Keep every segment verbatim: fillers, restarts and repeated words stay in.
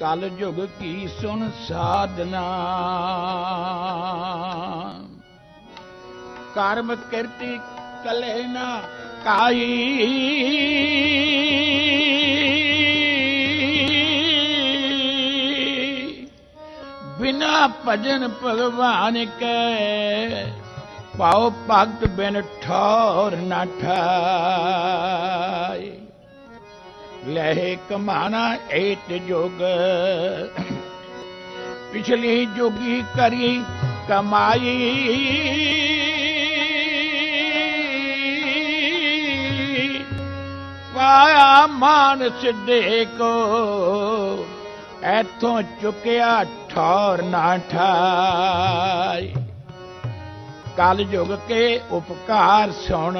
कल जुग की सुन साधना, कर्म कीर्ति कले ना काई, बिना भजन भगवान के पाओ भगत बिन ठौर न ठाई। लहे कमाना एत जोग, पिछली जोगी करी कमाई, पाया मान सिद्धे को ऐथों चुकिया ठौर ना ठाई। कल युग के उपकार सुन,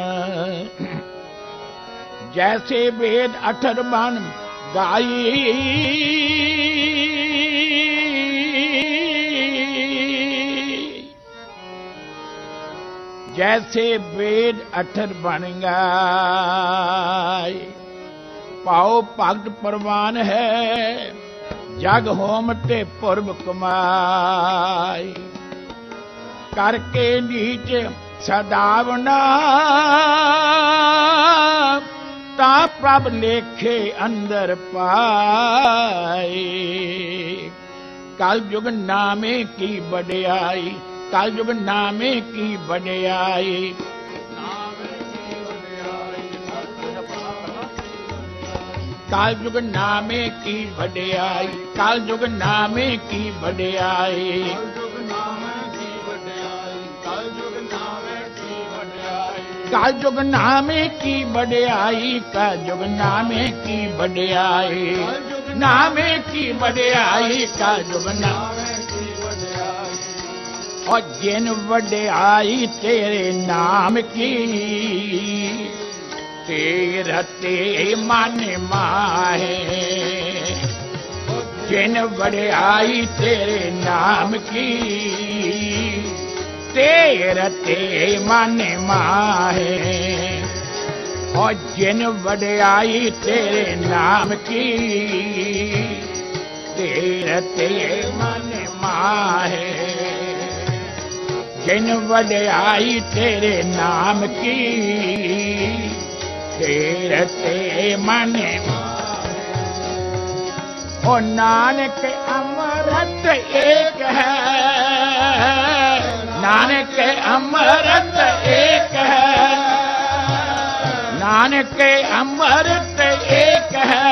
जैसे वेद अठर बन गाई, जैसे वेद अठर बन गाई। पाओ भगत प्रवान है, जग होम ते पुरब कमाई। करके नीच सदावना, ता प्रभ लेखे अंदर पाए। कल युग नामे की बड़याई, कल युग नामे की बड़याई। कल युग नामे की बड़याई, कल युग नामे की बड़याई। कल युग नामे की बड़याई, कल युग नामे की बड़याई। नामे की बड़याई, कल युग नामे की बड़याई। और जिन बड़याई तेरे नाम की, तेरा ते मन माहे। जिन बड़याई तेरे नाम की, तेरा ते मन माहे। और जिन वड्याई तेरे नाम की, तेरा ते मन माहे। जिन वड्याई तेरे नाम की, तेरा ते मन माहे। ओ नानक अमृत एक है, नानक अमृत एक है। नानक अमृत एक है,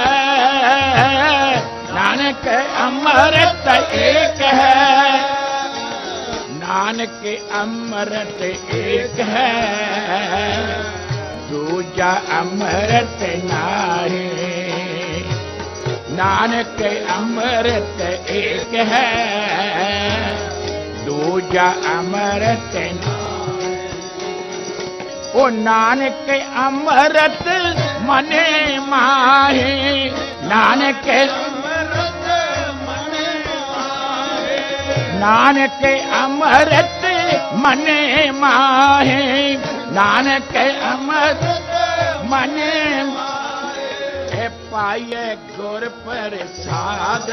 नानक अमृत एक है। नानक अमृत एक है, दूजा अमृत नाहि। नानक अमृत एक है, दूजा अमृत नाहि। ओ नानक अमृत मने माहे, नानक अमृत मने माहे। नानक अमृत मने माहे, नानक अमृत मने माहे। पाइए गुर प्रसाद,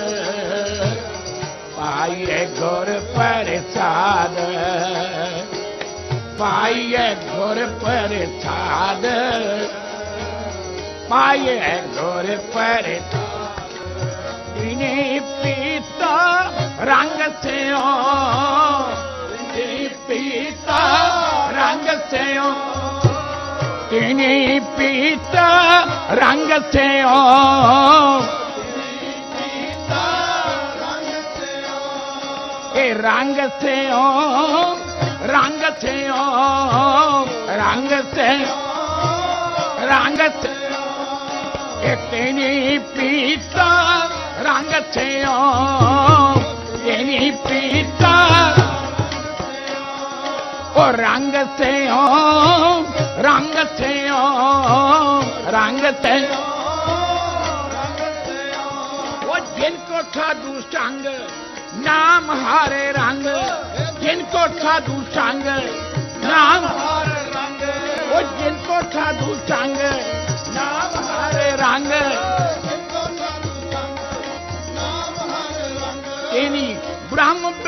पाइए गुर प्रसाद, पाइए गुर प्रसाद, पाइए गुर प्रसाद। इन्हीं पीता रंग से हो, इन्हीं पीता रंग से हो, इन्हीं पीता रंग से हो। रंग से हो, रंग से हो, रंग से रंग से तेनी पीता रंग से हो, तेनी पीता ओ रंग से हो, रंग से हो, रंग से वो जिनको साधु संग नाम हारे रंग, जिनको साधु संग नाम हारे रंग। वो जिनको साधु संग नाम हारे रंग, जिनको साधु संग नाम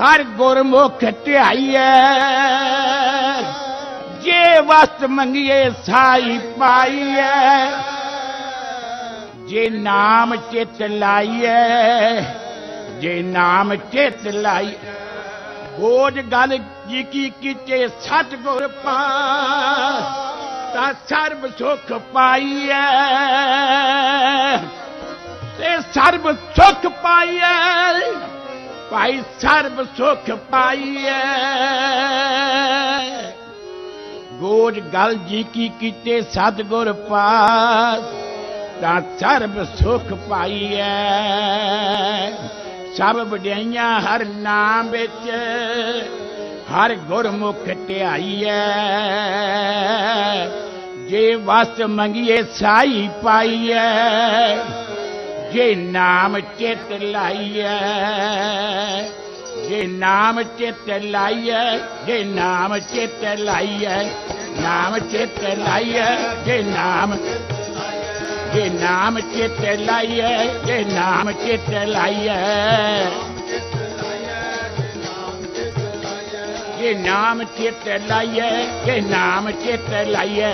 हर गुरमुख ध्याइए जे वस्त मंगिए साई पाइए जे नाम चित लाइए जे नाम चित लाइए बोझ गल जी की कीते सतगुर पास ता सर्व सुख पाइए ते सर्व सुख पाइए भाई सर्व सुख पाइए गोज गल जी की कीते सतगुर पास ता सर्व सुख पाइए सब वड्याइयां हर नाम विच हर गुरमुख ध्याइए जे वस मंगिए साई पाइए जे नाम चित लाइए जे नाम चित लाइए जे नाम चित लाइए नाम चित लाइए जे नाम जे नाम चित लाइए जे नाम चित लाइए जे नाम चित लाइए जे नाम चित लाइए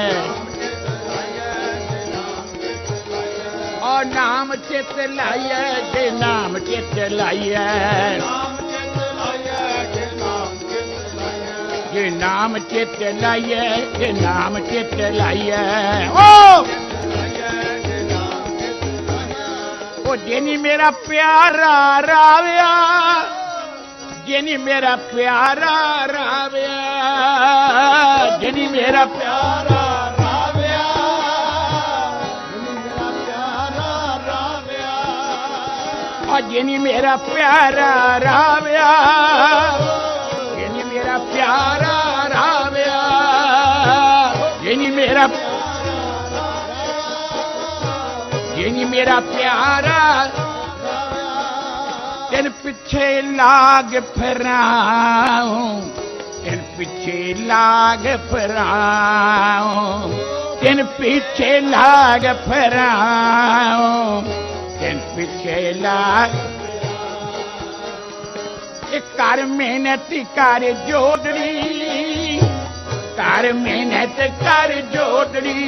और नाम चित लाइए जे नाम चित लाइए जे नाम चित लाइए जे नाम चित लाइए ओ ओ जिनी मेरा प्यारा राविया जिनी मेरा प्यारा राविया जिनी मेरा प्यारा राविया जिनी मेरा प्यारा राविया जिनी मेरा प्यारा राविया जिनी मेरा जिनी मेरा प्यारा तेन पिछे लाग फिराऊं तेन पिछे लाग फिराऊं तेन पीछे लाग फिराऊं तेन पिछे लाग कर मेहनत कर जोड़नी कर मेहनत कर जोड़नी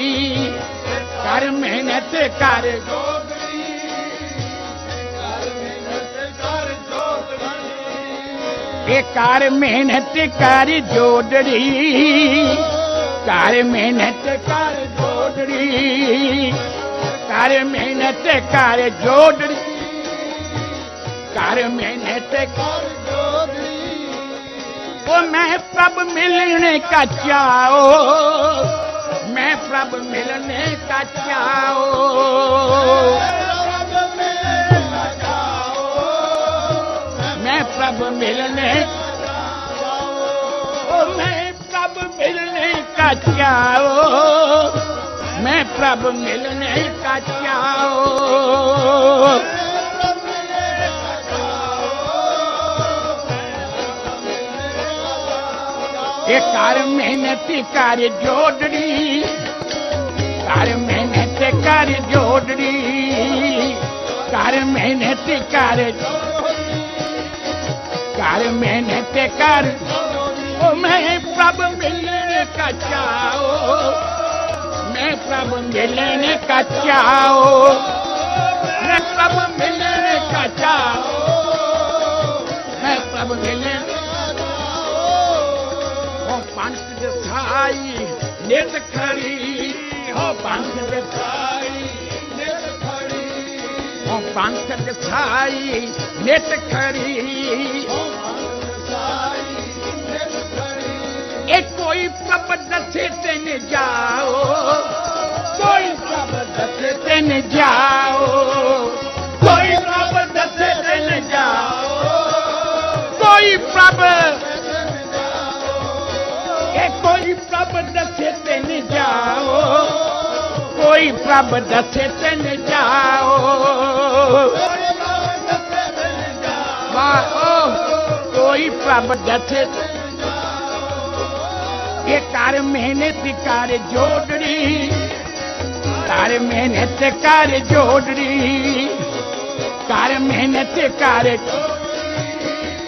कर मेहनत कर ए कर मेहनत कर जोड़नी कर मेहनत कर जोड़नी कर मेहनत कर जोड़नी कर मेहनत कर जोड़नी ओ मैं प्रभ मिलने का चाओ मैं प्रभ मिलने का चाओ मैं प्रभ मिलने ओ मैं प्रभ मिलने का चाओ मैं प्रभ मिलने का चाओ ये कर मेहनत कर जोड़नी कर मेहनत कर जोड़नी कर मेहनत कर कर मेहनत कर ओ मैं प्रभ मिलने का चाओ मैं प्रभ मिलने का चाओ मैं प्रभ मिलने का चाओ मैं प्रभ मिलने पंथ दसाई नित खड़ी हो पंथ दसाई नित खड़ी हो पंथ दसाई नित खड़ी हो पंथ दसाई नित खड़ी एक कोई प्रभ दसे तेन जाओ कोई प्रभ दसे तेन जाओ कोई प्रभ दसे तेन जाओ कोई प्रभ कोई प्रभ दसे तेन जाओ कोई प्रभ दसे तेन जाओ कोई प्रभ दसे ये कर मेहनत कर जोड़नी कर मेहनत कर जोड़नी कर मेहनत कर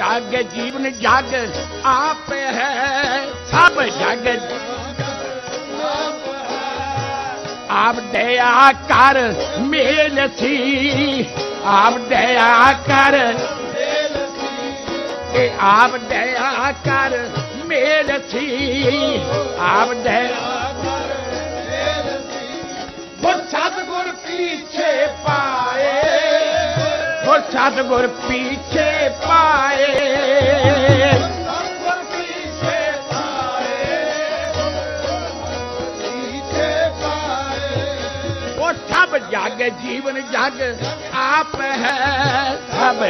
जग जीवन जग आप है सब जग आप दया कर मेल सी आप दया कर आप दया कर मेल सी आप दया वो सतगुर पीछे पाए वो सतगुर पीछे पाए पीछे पाए पीछे पाए वो सब जग जीवन जग आप है सब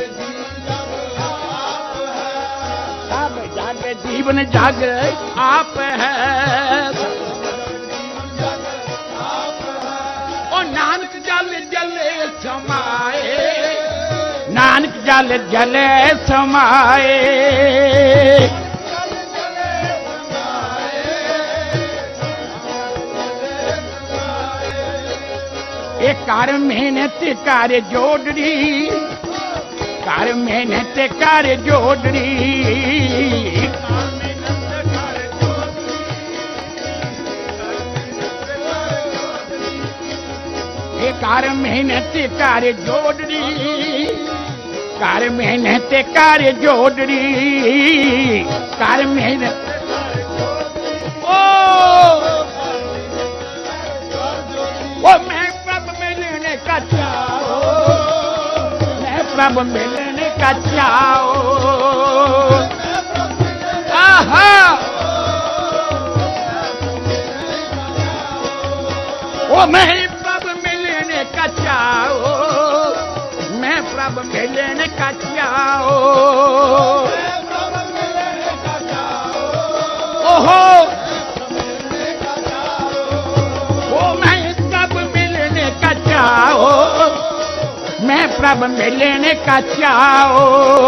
सब जग जीवन जग आप है नानक जल जले समाए नानक जल जले समाए ये कर मेहनत कर जोड़री कर मेहनत कर जोड़री कर मेहनत कर जोड़री कर मेहनत कर जोड़री कर मेहनत ओ ओ मैं प्रभु मिलने का चाहो मैं प्रभु मिलने का चाहो आहा ओ मैं का चाहो मैं प्रभु मिलने का चाहो ओहो ओ मैं प्रभु मिलने का चाहो मैं प्रभु मिलने का चाहो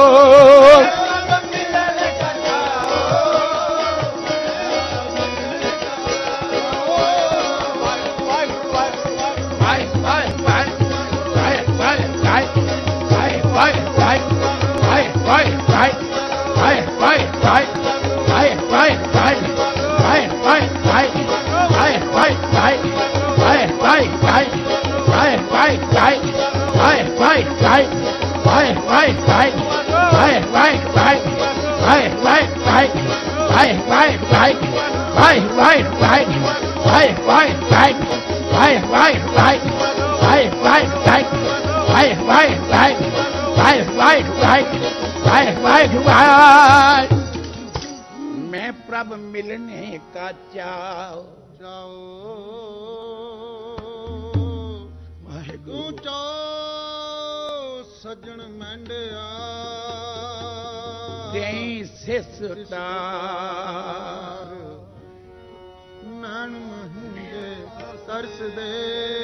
मैं प्रभु मिलने का चाहो चाहो तू चाहो सजन मंडिया तेई सिसता नैन महंगे तरस दे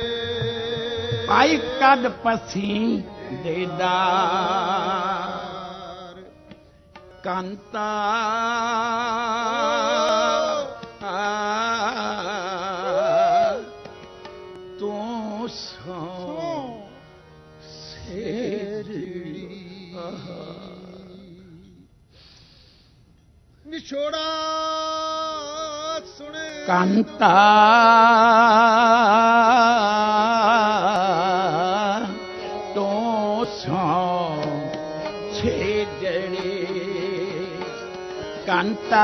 आई कद पसी देदा कांता तू सो निछोड़ा सुने कांता तू सो छेजड़े कांता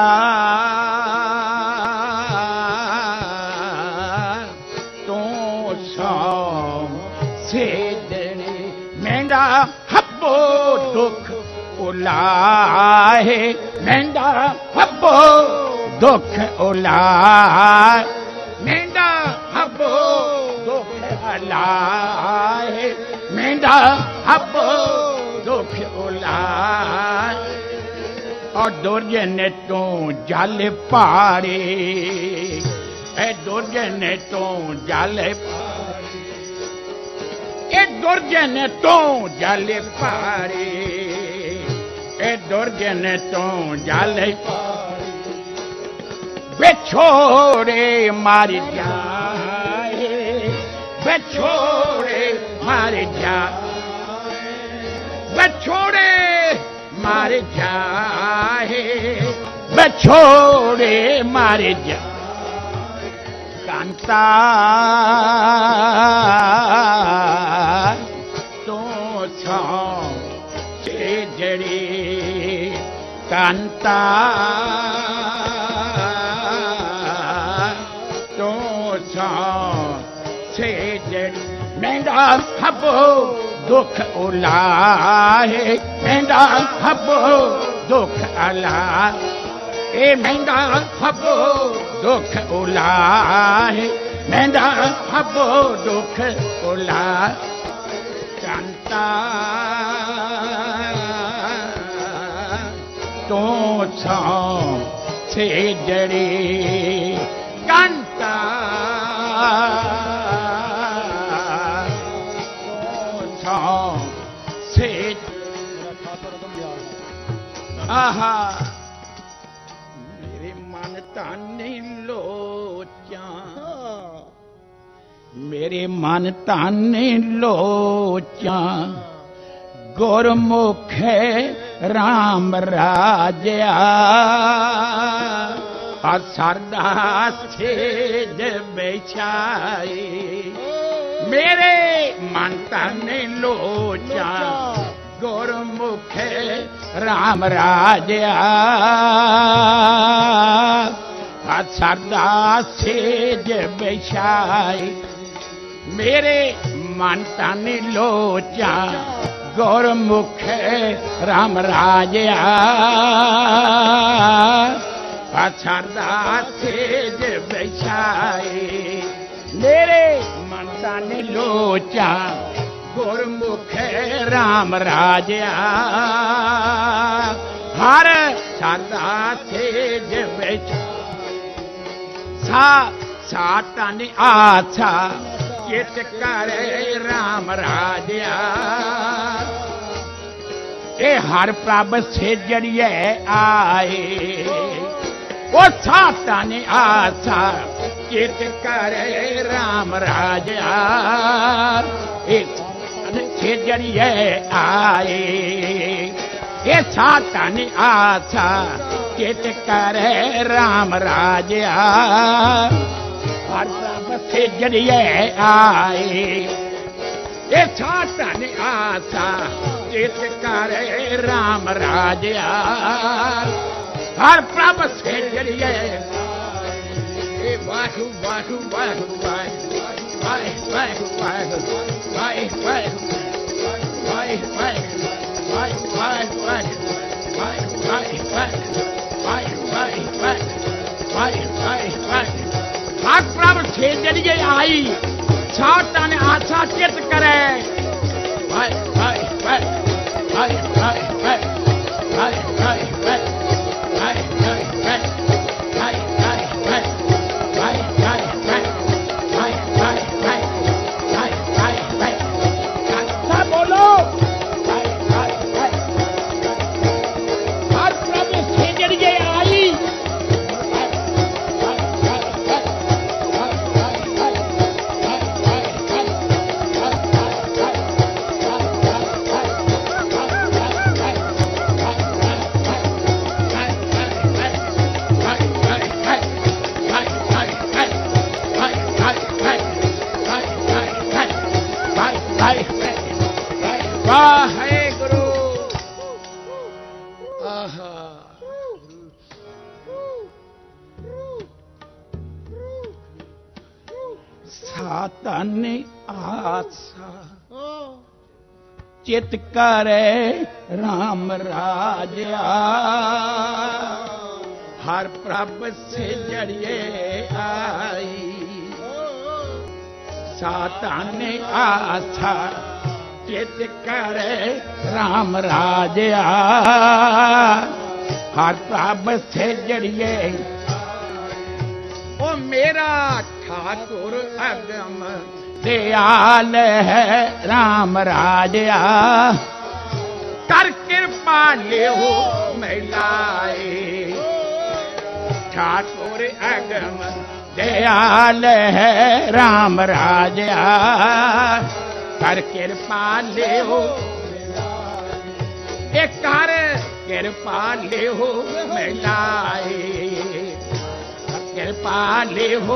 तू सो छेजड़े मेरा हब्बो दुख उलाहे मेंदा हब्बो दुख उलाए मेंदा हब्बो दुख उलाए मेंदा हब्बो दुख उलाए और दुर्जन तू जल पारे ए दुर्जन तू जल पारे ए दुर्जन तू जल पारे ए दुर्जन तू जल बेछोड़े मार जाए बेछोड़े मार जाए बेछोड़े मार जाए बछोड़े मार जा कांता तो छो से जड़ी कांता तो छो से जड़ी मेंढा हबो दुख उलाहे मेंढा हबो दुख अला ए मेंढा हबो दुख उलाहे मेंढा हबो दुख उला कांता तो छो से जड़ी कांता से आहा मेरे मन ताने लोचा मेरे मन ताने लोचा गुरमुख राम राजया सरदा सेज बिछाई मेरे मन ताने लोचा गुरमुख राम राजया सरदा सेज बिछाई मेरे मन ताने लोचा गुरमुख राम राजया सरदा सेज बिछाई मेरे मन ताने लोचा गुरमुख राम राजया हर सरदा सेज बिछाई सा सा ताने आछा चित करे राम राजया ए हर प्रभ से जड़िए आए वो साता ने आशा चित करे राम राजा से जड़िए आए ये साता ने आशा चित करे राम राजा हर प्रभ से जड़िए आए ये साता ने आशा चित करे राम राजा हर प्रभ से जड़िए वाहु वाहु वाहु वाहु वाहु वाहु वाहु वाहु वाहु हर प्रभ से जड़िए आई छाता ने आशा चित करे वाहु वाहु वाहु वाहु वाहु वाहु वाहु बोलो हर प्रभु से जड़िए आई वाहे गुरु आहा सातन आशा चित करे राम राजा हर प्रभ से जड़िए आई सातन आशा चित करे राम राजया हर प्रभ से जड़िए ओ मेरा ठाकुर अगम दयाल है राम राजया कर कृपा ले हो मिलाए ठाकुर अगम दयाल है राम राजया कर कृपा ले हो एक कर कृपा ले हो मिलाए, कृपा ले हो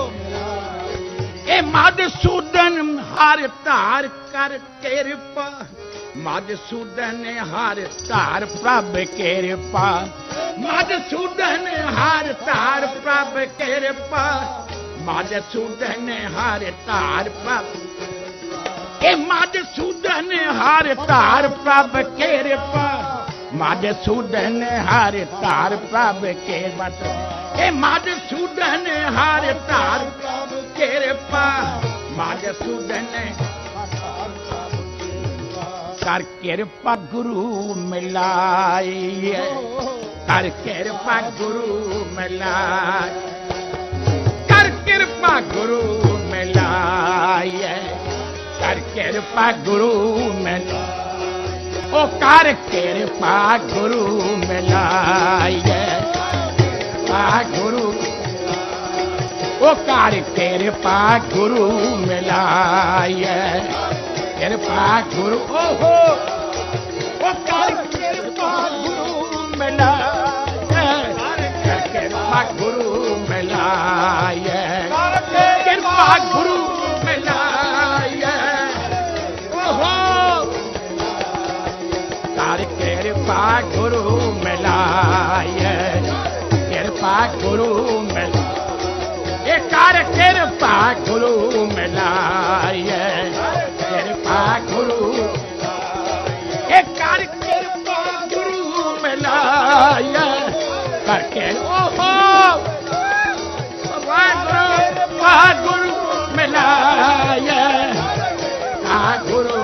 ए मधुसूदन हर तार कर कृपा, मधुसूदन हर तार प्रभ कृपा, मधुसूदन हर तार प्रभ कृपा, मधुसूदन हर तार प्रभ ए मधुसूदन हर तार प्रभ कृपा, मधुसूदन हर तार प्रभ कृपा ए मधुसूदन हर तार प्रभ कृपा, मधुसूदन कर कृपा गुरु मिलाए, कर कृपा गुरु मिलाए, कर कृपा गुरु मिलाए, कर कृपा गुरु मिलाए, ओ कर कृपा गुरु मिलाए, पा गुरु ओ कर कृपा गुरु मिलाए, कृपा गुरु ओहो ओ कर कृपा गुरु मिलाए, कृपा गुरु मिलाए, कृपा गुरु मिलाए, ओहो कर कृपा गुरु मिलाए, कृपा गुरु मिलाए, कर कृपा गुरु मिलाए, कृपा गुरु एक कर कृपा गुरु मिलाए, करके ओहो कृपा गुरु मिलाए, का गुरु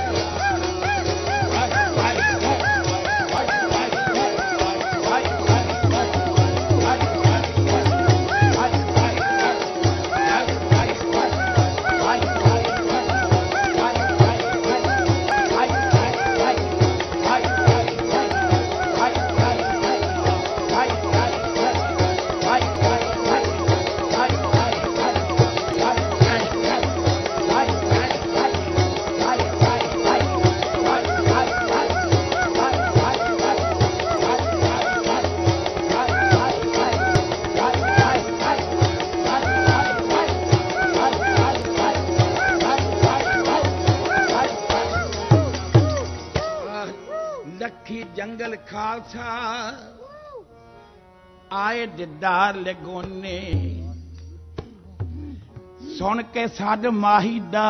जंगल खालसा आए दिदार लगोने, सुन के साध माही दा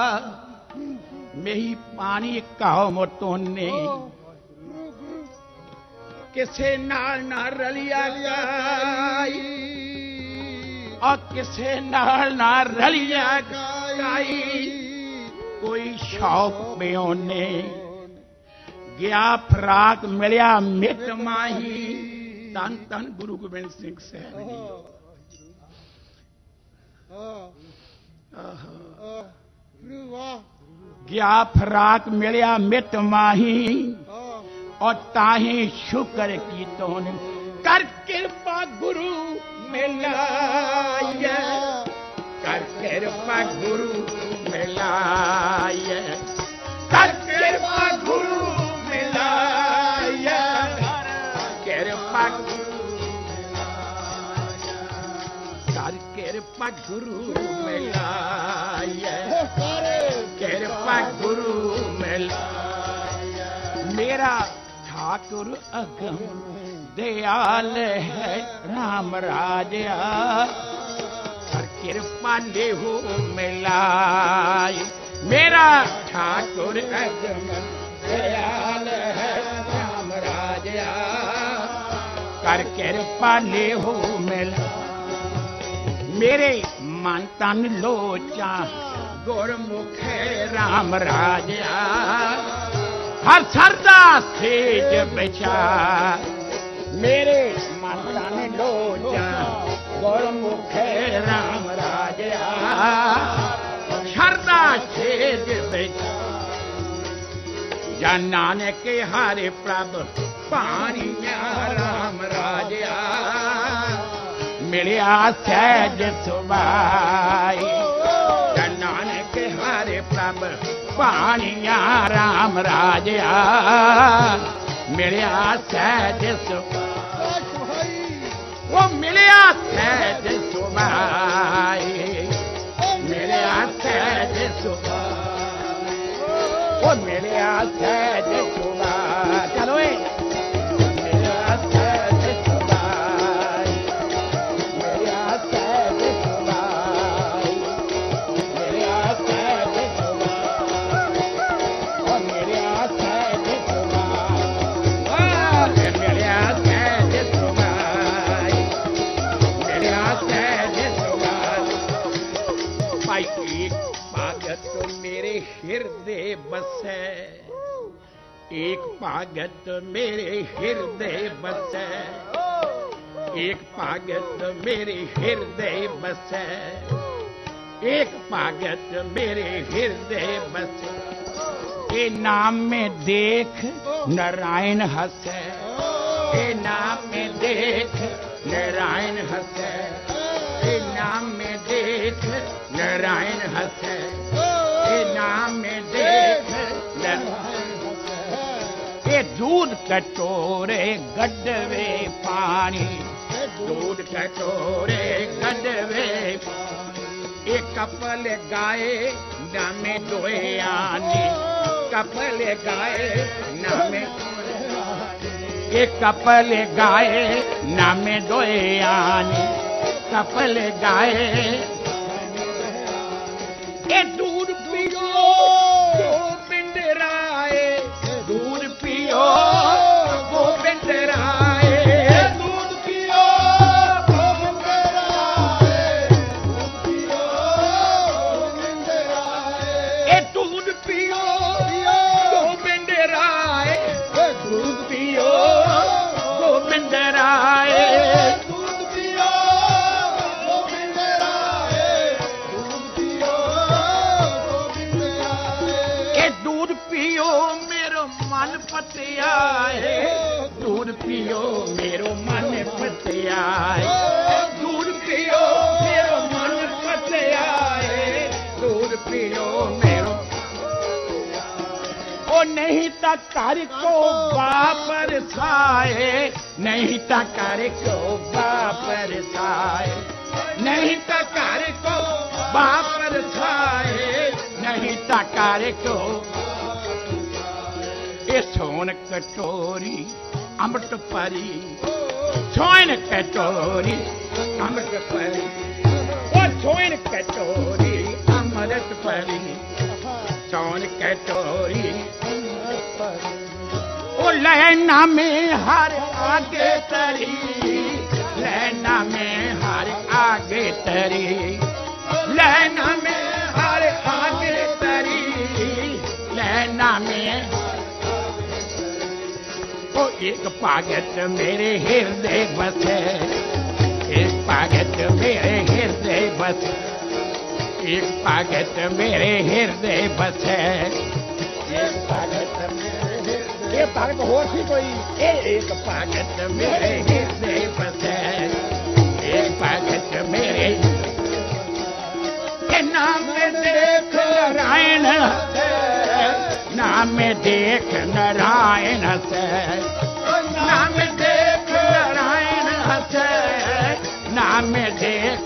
मेही पानी काओ मोतोने, किसे नाल ना रलिया गाई और किसे नाल ना रलिया गाई, कोई शौक पियोने गया फराक मिलिया मित माही, तन तन गुरु गोबिंद सिंह साहब गया फराक मिलिया मित माही, और ताही शुक्र की तोन कर कृपा गुरु मिलाए, कर कृपा गुरु मिलाए, कर कृपा गुरु कृपा कर कृपा गुरु मिलाए, कृपा गुरु मिलाए, मेरा ठाकुर अगम दयाल है राम राजा, कर कृपा ले हो मिलाए, मेरा ठाकुर अगम दयाल है राम राजा, कर कृपा ले हो मिल, मेरे मन तन लोचा गुरमुख राम राजा, हर सरदा सेज बिछा, मेरे मन तन लोचा गुरमुख राम राजा, सरदा सेज बिछा, या नानक हरे प्रभ पानिया राम राजा, मिलिया सहज सुबाई, या नानक हरे प्रभ पानिया राम राजा, मिलिया सहज सुभाई वो मिलिया सहज सुभाई मिलिया सहज सुभाई वो मिलिया सहज सुभाई चलो मिलिया सहज सुभाई मिलिया सहज सुभाई मिलिया सहज सुभाई वो मिलिया सहज सुभाई मिलिया सहज सुभाई मिलिया सहज सुभाई भाई एक भगत मेरे हृदय बसै एक भगत मेरे हृदय बसै एक भगत मेरे हृदय बसै एक भगत मेरे हृदय बसै ए नाम में देख नारायण हंसै ए नाम में देख नारायण हंसै ए नाम में देख नारायण हंसै ए नाम में देख नारायण हंसै ए दूध कटोरे गडवे पानी दूध कटोरे गडवे ए कपल गाए नामे दोए आनी कपल गाए नामे ए कपल गाए नामे दोए आनी कपल गाए ए दूध पियो गोविंद राय दूध पियो गोविंद राय दूध पियो गोविंद राय दूध पियो गोविंद राय ए दूध पियो गोविंद राय दूध पियो गोविंद राय दूध पियो गोविंद राय दूध पियो गोविंद राय ए दूध पियो मेरो मन पतियाए दूध पियो मेरो मन पतियाए दूध पियो मेरो मन पतियाए दूध पियो मेरो ओ नहीं ता कर को बापर साए नहीं ता कर को बापर साए नहीं ता कर को बापर साए नहीं ता कर को ए सोन कटोरी अमृत परी सोन कटोरी अमृत परी ओ सोन कटोरी अमृत परी सोन कटोरी ओ लैना में हर आगे तरी लैना में हर आगे तरी लैना में हर आगे तरी लैना में ओ एक भगत मेरे हृदय बसे एक भगत मेरे हृदय बसे एक भगत मेरे हृदय बसे एक भगत मेरे ये भगत हो सी कोई एक भगत मेरे हृदय बसे एक भगत मेरे के नाम में देख नारायण नाम में देख नारायण से नाम में देख नारायण से नाम में देख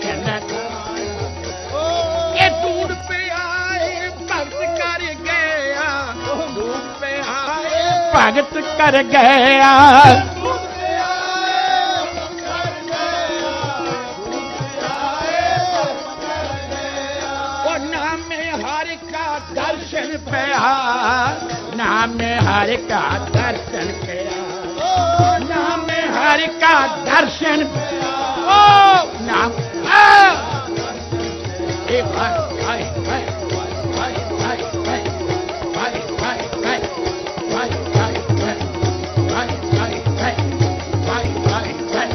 ये दूर पे आए भक्त कर गया दूर पे आए भक्त कर गया दर्शन पया नाम हरि का दर्शन पया नाम हरि का दर्शन ओ नाम एक भाई भाई भाई भाई भाई भाई भाई भाई भाई भाई भाई भाई भाई भाई भाई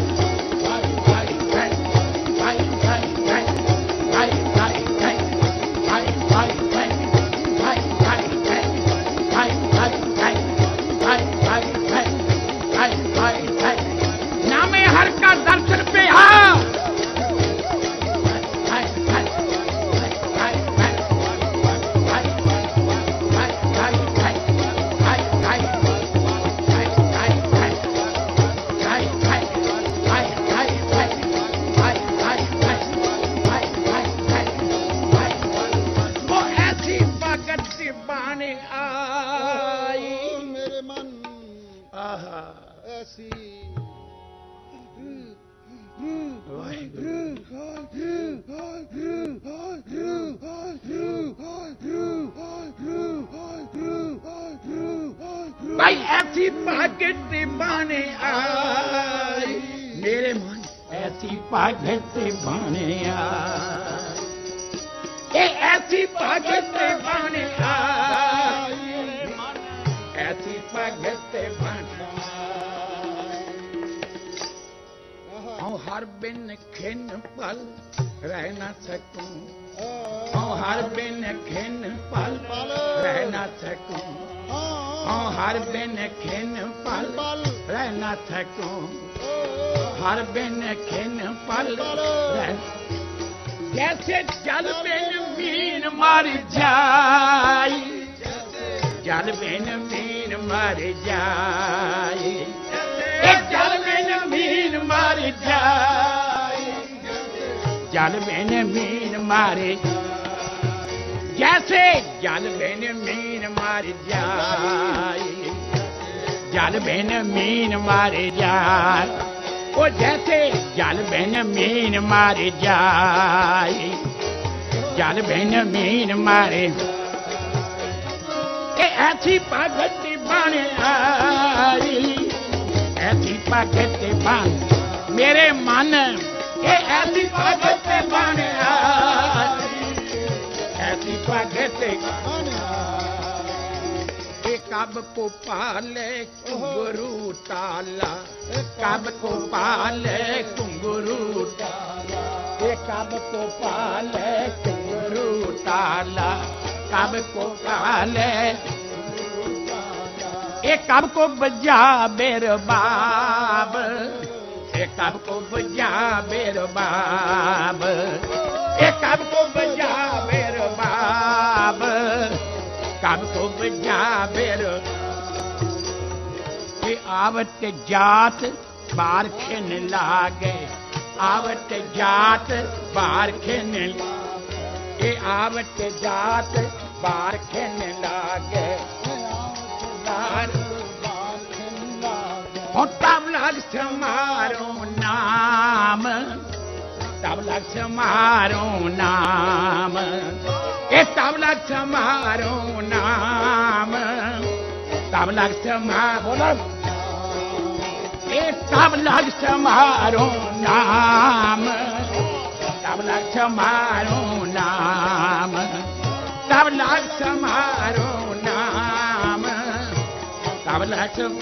नामे हर का दर्शन पे हाँ भाई ऐसी पागत बाने आई मेरे मन, ऐसी पागत बाने आई, ए ऐसी पागत बाने आई, ऐसी पागत बाने आई। हर बिन खिन पल रह न सकूं, हर बिन खिन पल रह न सकूं, हर बिन खिन पल रह न सकूं, हर बिन खिन पल रह। जैसे जल बिन मीन मर जाई, जल बिन मीन मर जाई, जल बिन मीन मर जाई, जल बिन मीन मारे, जैसे जल बिन मीन मर जाए, जल बिन मीन मर जाए, ओ जैसे जल बिन मीन मर जाए, जल बिन मीन मारे, ऐसी पागत बन आई, ऐसी पागत बन मेरे मन, ये ऐसी पागत बन आई, ऐसी पागत कब को पाले घुंघरू ताला, कब को पाले घुंघरू ताला, कब को पाले घुंघरू ताला, कब को पाले, ए कब को बजा बेर बाब, ए कब को बजा बेर बाब, ए कब को बजा बेर बाब, कब को बजा बेर। ये आवत जात बार खिन लागे, आवत जात बार खिन, ये आवत जात बार खिन लागे, और तब लग समारो नाम, तब लग समारो नाम, ए तब लग समारो नाम, तब लग समारो, ए तब लग समारो नाम, तब लग समारो नाम, तब लग समारो नाम, तब लग।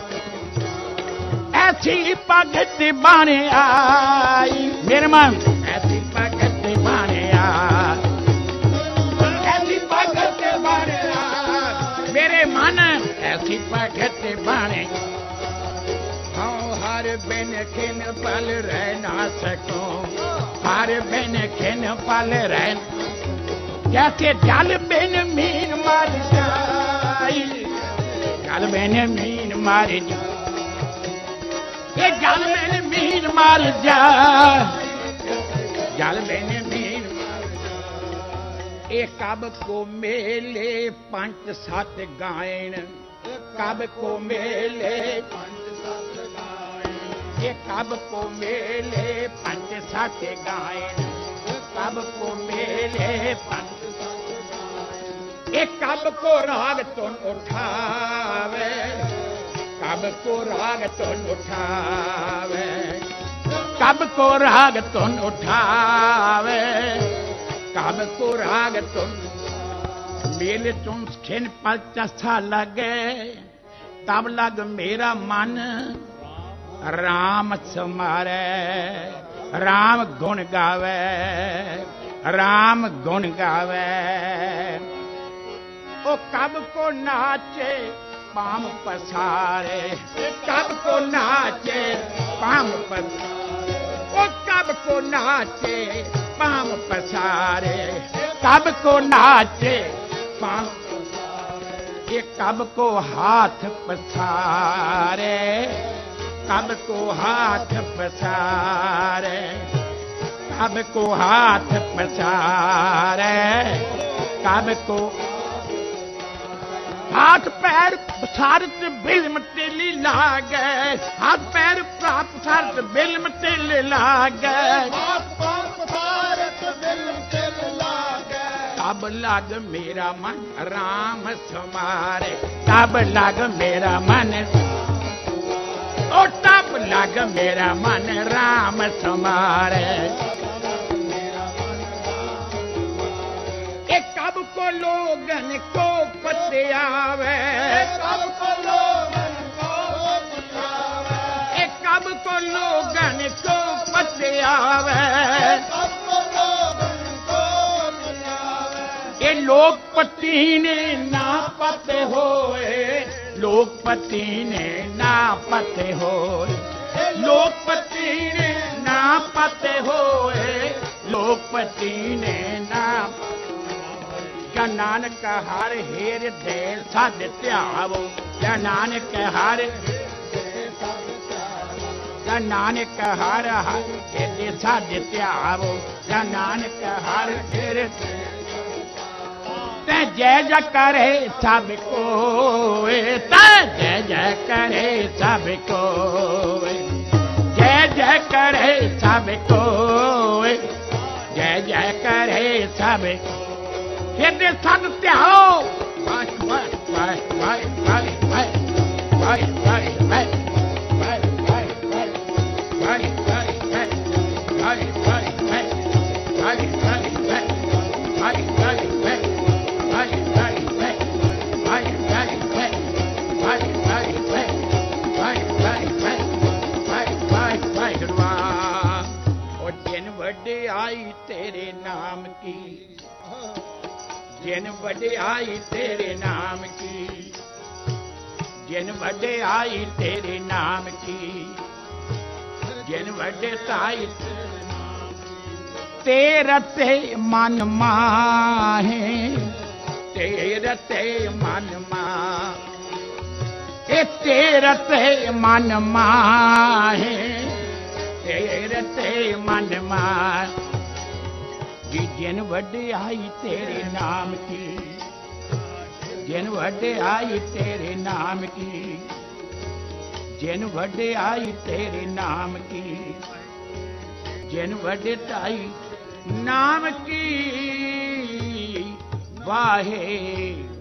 ऐसी पागत बन आई मेरे मन, ऐसी पागत बन आई, ऐसी पागत बन आई मेरे मन, ऐसी पागत बन। हाँ हर बिन खिन पल रह ना सकूं, हर बिन खिन पल रह, जैसे जल बिन मीन मर जाई, जल बिन मीन मर जाई, ये जल बिन मीन मर जा, जल बिन मीन। ये कब को मेले पंच सत गायन, कब को मेले पंच सत गायन, ये कब को मेले पंच सत गायन, कब को मेले पंच सत गायन, ये कब को राग तुन उठावे, कब को राग तुन उठावे, कब को राग तुन उठावे, कब को राग तुन मेले तुम खिन पल चस्सा लगे, तब लग मेरा मन राम समारे, राम गुण गावे, राम गुण गावे। ओ कब को नाचे पाम पसारे, कब को नाचे पाम पसारे, ओ कब को नाचे पाम पसारे, कब को नाचे पाम पसारे, ये कब को हाथ पसारे, कब को हाथ पसारे, कब को हाथ पसारे, कब को हाथ पैर पसारत बिल्म तेली लागे हाथ पैर प्राप पसारत बिल्म तेली लागे तब लग मेरा मन राम समारे तब लग मेरा मन ओ तब लग मेरा मन राम समारे कब को लोगन को पते आवे कब को लोगन को पते आवे कब को लोगन को पते आवे कब को लोगन को पते आवे ये लोकपति ने ना पते होए लोकपति ने ना पते होए लोकपति ने ना पते होए लोकपति ने ना क्या नानक हर हेर दे साध त्यावो क्या नानक हर क्या नानक हर हेर दे साध त्यावो क्या नानक हर हेर ते जय जय करे सब को ते जय जय करे सब को जय जय करे सब को जय जय करे सब हेदे सन त्याओ वाह वाह वाह वाह वाह वाह वाह वाह वाह वाह वाह वाह वाह वाह वाह वड्याई तेरे नाम की जिन वड्याई तेरे नाम की जिन वड्याई तेरे नाम की जिन वड्याई तेरे ते मन माहे तेरे ते मन माहे ए तेरे ते मन माहे तेरे ते मन माहे जिन वड्याई तेरे नाम की जिन वड्याई तेरे नाम की जिन वड्याई तेरे नाम की जिन वड्याई नाम की वाहे